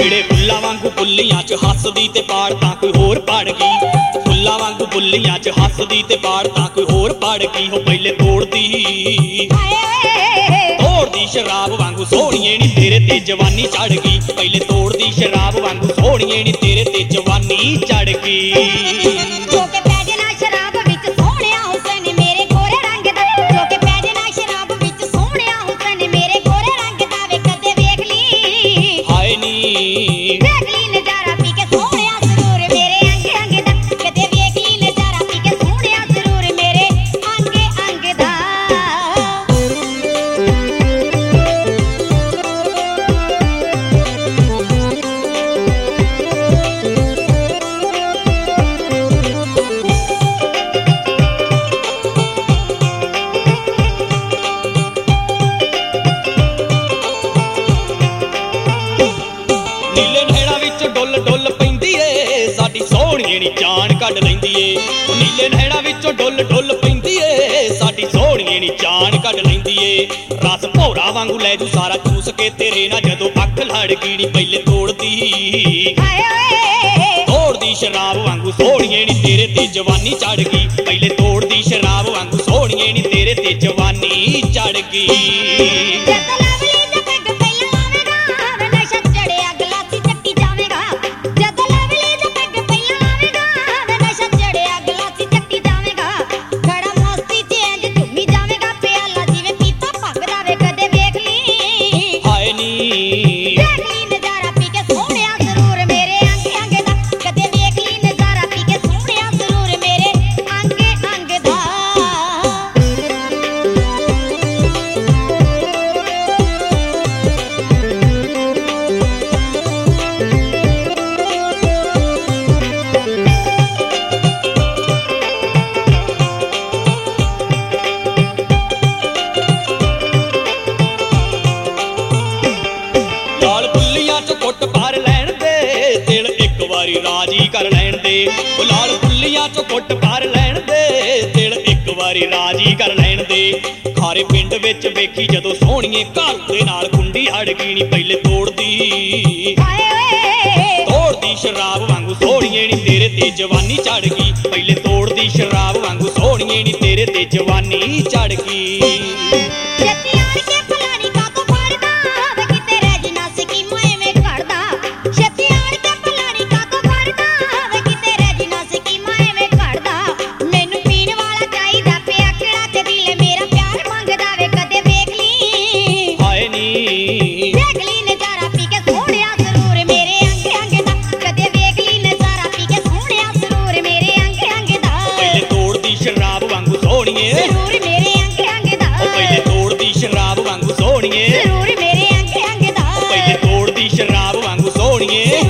ਜਿਹੜੇ ਫੁੱਲਾਂ ਵਾਂਗੂ ਬੁੱਲੀਆਂ 'ਚ ਹੱਸਦੀ ਤੇ ਪਾੜ ਤਾਂ ਕੋਈ ਹੋਰ ਪੜ ਗਈ। ਫੁੱਲਾਂ ਵਾਂਗੂ ਬੁੱਲੀਆਂ 'ਚ ਹੱਸਦੀ ਤੇ ਪਾੜ ਤਾਂ ਕੋਈ ਹੋਰ ਪੜ ਗਈ। ਹੋ ਪਹਿਲੇ ਤੋੜਦੀ ਸ਼ਰਾਬ ਵਾਂਗੂ ਸੋਹਣੀਏ ਨੀ ਤੇਰੇ ਤੇ ਜਵਾਨੀ ਚੜ ਗਈ। ਪਹਿਲੇ ਤੋੜਦੀ ਸ਼ਰਾਬ ਵਾਂਗੂ ਸੋਹਣੀਏ ਨੀ ਤੇਰੇ ਤੇ ਜਵਾਨੀ ਚੜ ਗਈ। ਜਾਨ ਕੱਢ ਲੈਂਦੀ ਏ ਉਹ ਨੀਲੇ ਨਹਿਰਾਂ ਵਿੱਚੋਂ ਡੁੱਲ ਡੁੱਲ ਪੈਂਦੀ ਏ। ਸਾਡੀ ਸੋਹਣੀਏ ਨੀ ਜਾਨ ਕੱਢ ਲੈਂਦੀ ਏ। ਰਸ ਭੌਰਾ ਵਾਂਗੂ ਲੈ ਜੂ ਸਾਰਾ ਚੂਸ ਕੇ ਤੇਰੇ ਨਾਲ ਜਦੋਂ ਅੱਖ ਲੜ ਗਈ ਨੀ ਪਹਿਲੇ ਤੋੜਦੀ ਸ਼ਰਾਬ ਵਾਂਗੂ ਸੋਹਣੀਏ ਨੀ ਤੇਰੇ ਤੇ ਜਵਾਨੀ ਚੜ ਗਈ। ਪਹਿਲੇ ਤੋੜਦੀ ਸ਼ਰਾਬ ਵਾਂਗੂ ਸੋਹਣੀਏ ਨੀ ਤੇਰੇ ਤੇ ਜਵਾਨੀ ਚੜ ਗਈ। ਰਾਜੀ ਕਰ ਲੈਣ ਦੇ ਉਹ ਲਾਲ ਫੁੱਲੀਆਂ ਚੋਂ ਕੁੱਟ ਭਰ ਲੈਣ ਦੇ। ਦਿਲ ਇੱਕ ਵਾਰੀ ਰਾਜੀ ਕਰ ਲੈਣ ਦੇ। ਖਾਰੇ ਪਿੰਡ ਵਿੱਚ ਵੇਖੀ ਜਦੋਂ ਸੋਹਣੀਏ ਘਰ ਦੇ ਨਾਲ ਕੁੰਡੀ ਅੜ ਗਈ ਨੀ ਪਹਿਲੇ ਤੋੜਦੀ ਸ਼ਰਾਬ ਵਾਂਗੂ ਸੋਹਣੀਏ ਨੀ ਤੇਰੇ ਤੇ ਜਵਾਨੀ ਚੜ ਗਈ। ਪਹਿਲੇ ਤੋੜਦੀ ਸ਼ਰਾਬ ਵਾਂਗੂ ਸੋਹਣੀਏ ਨੀ ਤੇਰੇ ਤੇ ਜਵਾਨੀ ਚੜ ਗਈ। ਜ਼ਰੂਰ ਮੇਰੇ ਅੰਗ ਅੰਗ ਦਾ ਪਹਿਲੇ ਤੋੜਦੀ ਸ਼ਰਾਬ ਵਾਂਗੂ ਸੋਹਣੀਏ। ਜ਼ਰੂਰ ਮੇਰੇ ਅੰਗ ਅੰਗ ਦਾ ਪਹਿਲੇ ਤੋੜਦੀ ਸ਼ਰਾਬ ਵਾਂਗੂ ਸੋਹਣੀਏ।